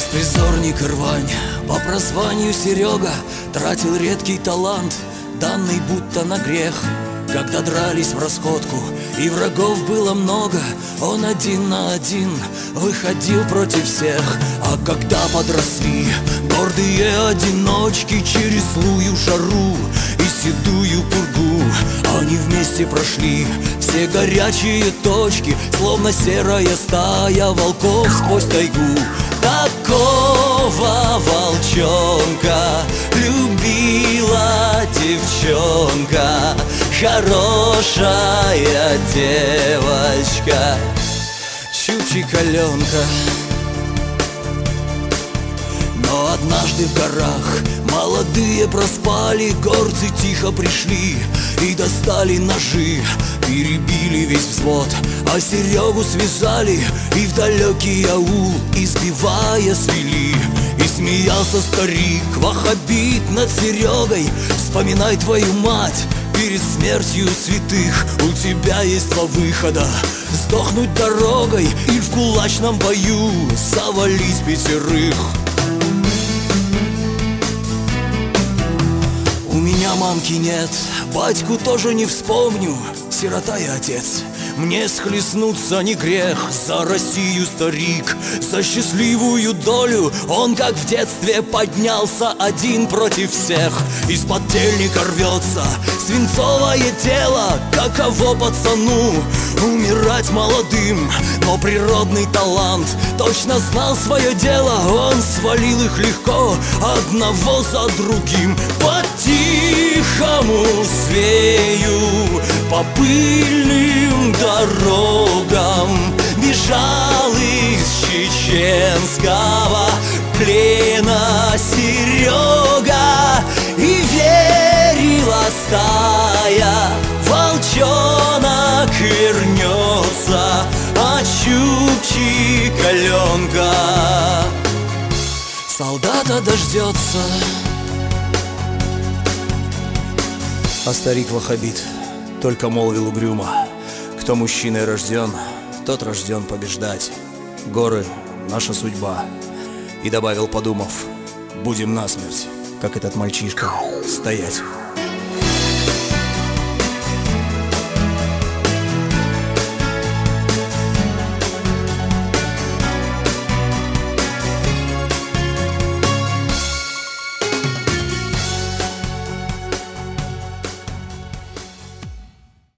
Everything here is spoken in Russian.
Беспризорник рвань, по прозванию Серега, тратил редкий талант, данный будто на грех. Когда дрались в расходку и врагов было много, он один на один выходил против всех. А когда подросли гордые одиночки через злую жару и седую пургу, они вместе прошли все горячие точки, словно серая стая волков сквозь тайгу. Такого волчонка любила девчонка, хорошая девочка, Чучик-Аленка. Но однажды в горах молодые проспали, горцы тихо пришли и достали ножи, перебили весь взвод, а Серегу связали и в далекий аул, избивая, свели. И смеялся старик ваххабит над Серегой: вспоминай твою мать перед смертью святых, у тебя есть два выхода: сдохнуть дорогой и в кулачном бою завалить пятерых. У меня мамки нет, батьку тоже не вспомню, сирота и отец. Мне схлестнуться не грех, за Россию, старик, за счастливую долю. Он, как в детстве, поднялся один против всех. Из-под тельника рвется свинцовое тело. Каково пацану умирать молодым, но природный талант точно знал свое дело. Он свалил их легко, одного за другим. По-тихому свею, по пыльным дорогам бежал из чеченского плена Серега. И верила стая, волчонок вернется, а Чучик-Аленка солдата дождется. А старик-ваххабит только молвил угрюмо: кто мужчиной рожден, тот рожден побеждать. Горы — наша судьба. И добавил, подумав: будем насмерть, как этот мальчишка, стоять.